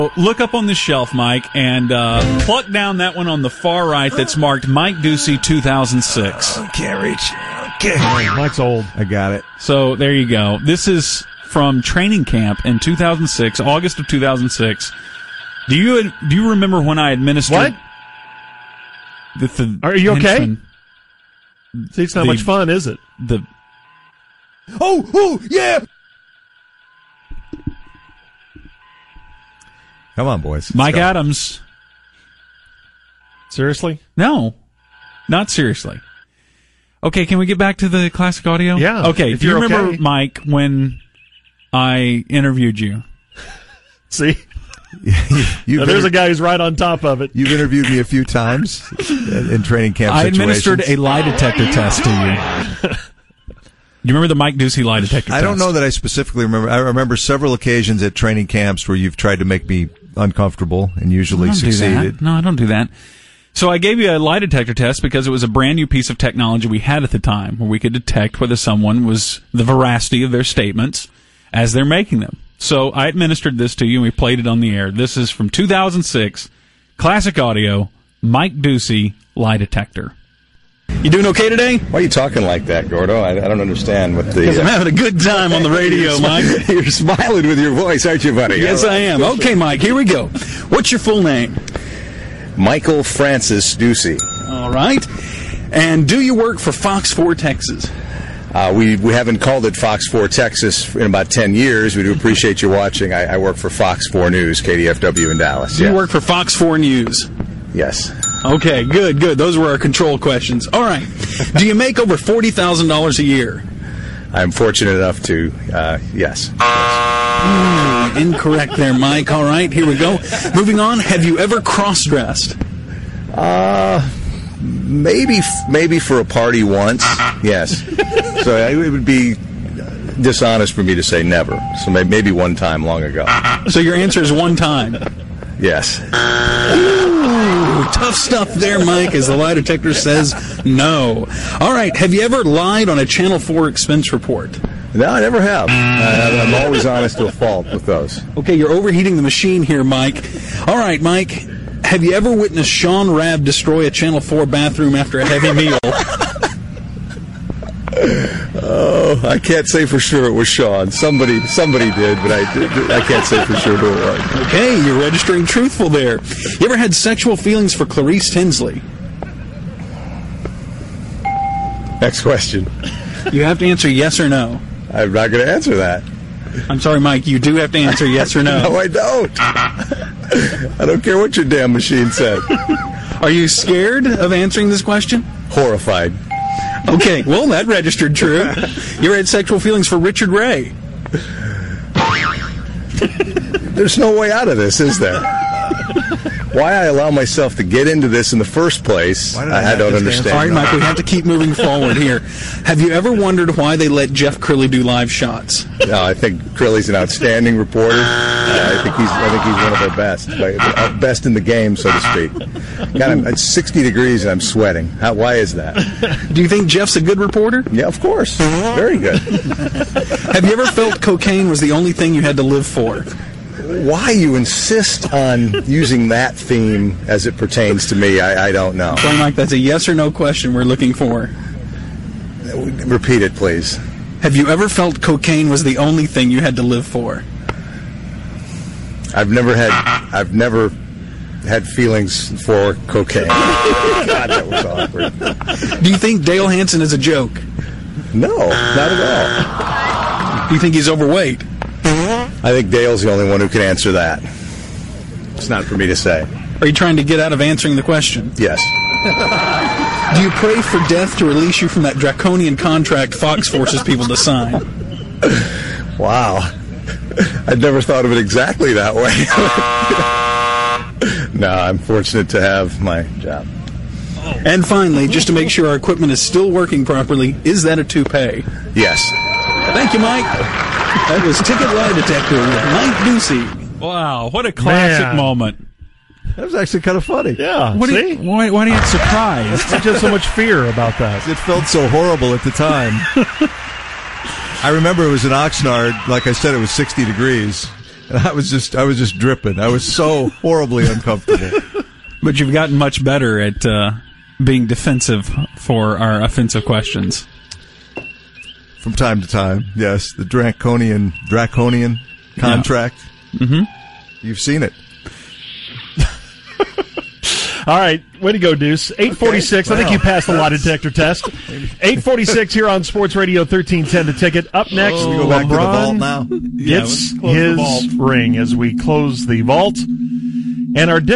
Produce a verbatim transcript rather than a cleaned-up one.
Look up on the shelf, Mike, and uh, pluck down that one on the far right that's marked Mike Ducey two thousand six. I can't reach. Okay. Mike's old. I got it. So there you go. This is from training camp in two thousand six, August of two thousand six. Do you do you remember when I administered? What? The, the Are you okay? henchman, See, it's not the, much fun, is it? The Oh, oh, yeah. Come on, boys. Let's Mike go. Adams. Seriously? No, not seriously. Okay, can we get back to the classic audio? Yeah. Okay, if do you you're remember, okay. Mike, when I interviewed you? See? You've Now, there's inter- a guy who's right on top of it. You've interviewed me a few times in, in training camp I situations. administered a lie detector test to you. Do you remember the Mike Ducey lie detector I test? don't know that I specifically remember. I remember several occasions at training camps where you've tried to make me uncomfortable and usually I don't do succeeded. that. No, I don't do that. So I gave you a lie detector test because it was a brand new piece of technology we had at the time where we could detect whether someone was the veracity of their statements as they're making them. So I administered this to you and we played it on the air. This is from two thousand six, classic audio, Mike Ducey lie detector. You doing okay today? Why are you talking like that, Gordo? I, I don't understand what the... Because I'm uh, having a good time on the radio, you're Mike. smi- You're smiling with your voice, aren't you, buddy? Yes, I am. Okay, Mike, here we go. What's your full name? Michael Francis Ducey. All right. And do you work for Fox four Texas? Uh, we we haven't called it Fox four Texas in about ten years. We do appreciate you watching. I, I work for Fox four News, K D F W in Dallas. You Yeah. work for Fox four News. Yes. Okay, good, good. Those were our control questions. All right. Do you make over forty thousand dollars a year? I'm fortunate enough to, uh, yes. Mm, incorrect there, Mike. All right, here we go. Moving on, have you ever cross-dressed? Uh, maybe, maybe for a party once, yes. So it would be dishonest for me to say never. So may- maybe one time long ago. So your answer is one time. Yes. Ooh, tough stuff there, Mike, as the lie detector says no. All right, have you ever lied on a Channel four expense report? No, I never have. I, I'm always honest to a fault with those. Okay, you're overheating the machine here, Mike. All right, Mike, have you ever witnessed Sean Rabb destroy a Channel four bathroom after a heavy meal? Oh, I can't say for sure it was Sean. Somebody, somebody did, but I, I can't say for sure who it was. Okay, you're registering truthful there. You ever had sexual feelings for Clarice Tinsley? Next question. You have to answer yes or no. I'm not going to answer that. I'm sorry, Mike, you do have to answer yes or no. No, I don't. I don't care what your damn machine said. Are you scared of answering this question? Horrified. Okay, well, that registered true. You ever had sexual feelings for Richard Ray? There's no way out of this, is there? Why I allow myself to get into this in the first place, Why did I I, I have don't to stand understand. All right, Mike, we have to keep moving forward here. Have you ever wondered why they let Jeff Curley do live shots? No, I think Curly's an outstanding reporter. Uh, I think he's I think he's one of our best, like, uh, best in the game, so to speak. God, I'm, it's sixty degrees and I'm sweating. How, why is that? Do you think Jeff's a good reporter? Yeah, of course. Very good. Have you ever felt cocaine was the only thing you had to live for? Why you insist on using that theme as it pertains to me, I, I don't know. Sorry, Mike, that's a yes or no question we're looking for. Repeat it, please. Have you ever felt cocaine was the only thing you had to live for? I've never had I've never had feelings for cocaine. God, that was awkward. Do you think Dale Hansen is a joke? No, not at all. Do you think he's overweight? I think Dale's the only one who can answer that. It's not for me to say. Are you trying to get out of answering the question? Yes. Do you pray for death to release you from that draconian contract Fox forces people to sign? Wow. I'd never thought of it exactly that way. No, I'm fortunate to have my job. And finally, just to make sure our equipment is still working properly, is that a toupee? Yes. Thank you, Mike. That was Ticket Lie Detector with Mike Ducey. Wow, what a classic Man. moment. That was actually kind of funny. Yeah, What do see? you, why, why do you get surprised? There's just so much fear about that. It felt so horrible at the time. I remember it was in Oxnard. Like I said, it was sixty degrees. And I was just, I was just dripping. I was so horribly uncomfortable. But you've gotten much better at uh, being defensive for our offensive questions. From time to time, yes. The draconian, draconian contract. Yeah. Mm-hmm. You've seen it. All right, way to go, Deuce. eight forty-six. Okay. I think Wow. you passed the lie detector test. eight forty-six here on Sports Radio thirteen ten. The Ticket. Up next, Oh, we go back to the vault LeBron now. gets Yeah, let's close the his vault. ring as we close the vault. And our